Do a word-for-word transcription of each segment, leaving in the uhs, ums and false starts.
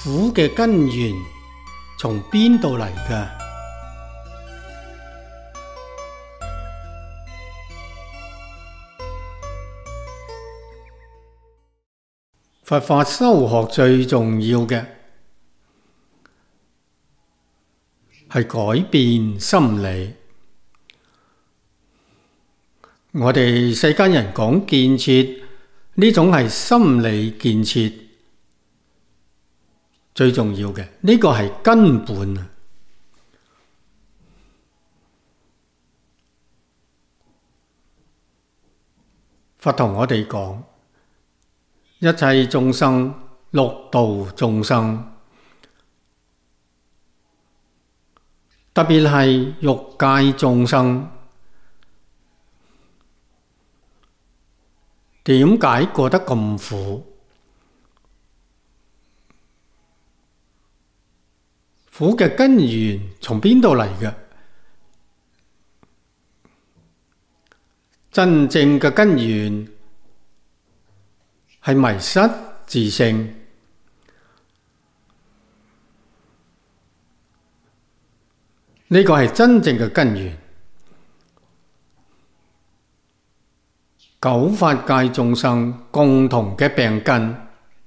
苦嘅根源從邊度嚟㗎？佛法修學最重要嘅係改變心理。我哋世間人講建設，呢種係心理建設最重要嘅，呢個係根本啊！佛同我哋講，一切眾生，六道眾生，特別係欲界眾生，點解過得咁苦？苦嘅根源從邊度嚟嘅？真正嘅根源係迷失自性。呢個係真正嘅根源。九法界眾生共同嘅病根，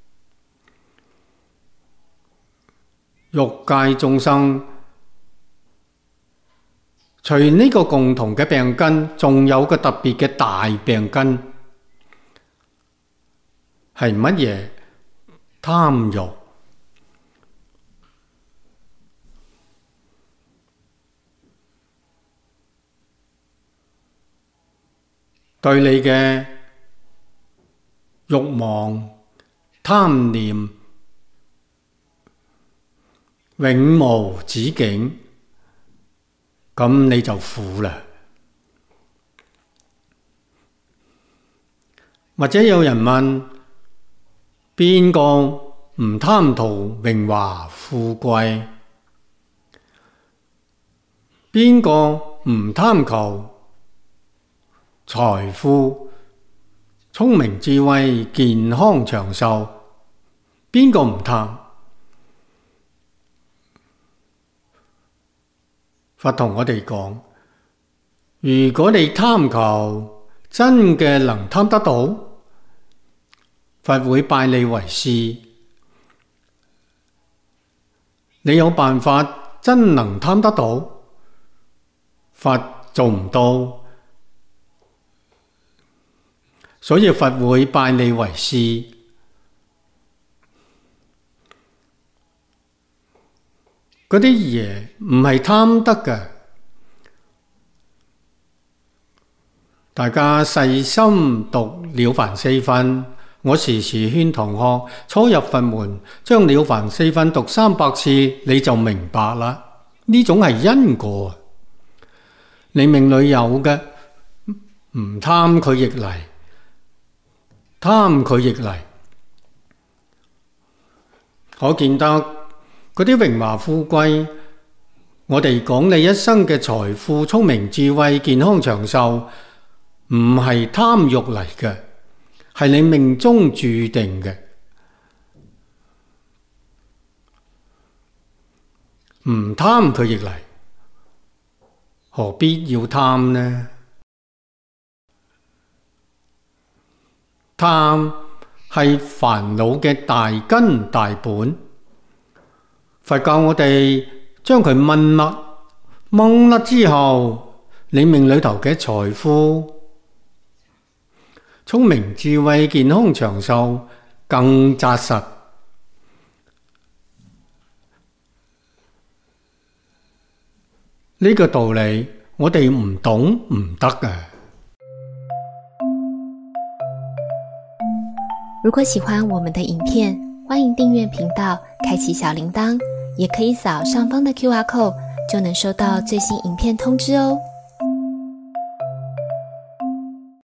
欲界眾生除呢個共同嘅病根，仲有個特別嘅大病根，係乜嘢？貪欲。對你嘅慾望、貪念永無止境，咁你就苦啦。或者有人問：邊個唔貪圖榮華富貴？邊個唔貪求財富、聰明智慧、健康長壽？邊個唔貪？佛同我哋講，如果你貪求，真嘅能貪得到，佛會拜你為師。你有辦法真能貪得到，佛做唔到。所以佛會拜你為師。嗰啲嘢唔係貪得嘅。大家細心讀了凡四訓，我時時勸同學初入佛門，將了凡四訓讀三百次，你就明白啦。呢種係因果。你命裏有嘅，唔貪佢亦嚟。貪佢亦嚟，可見得嗰啲榮華富貴，我哋講你一生嘅財富、聰明智慧、健康長壽，唔係貪欲嚟嘅，係你命中注定嘅。唔貪佢亦嚟，何必要貪呢？貪係煩惱嘅大根大本，佛教我哋將佢掹甩，掹甩之後，你命裏頭嘅財富、聰明智慧、健康長壽更紮實。呢個道理我哋唔懂唔得嘅。 如果喜歡我們的影片，歡迎訂閱頻道，開啟小鈴鐺，也可以掃上方的 Q R code，就能收到最新影片通知哦。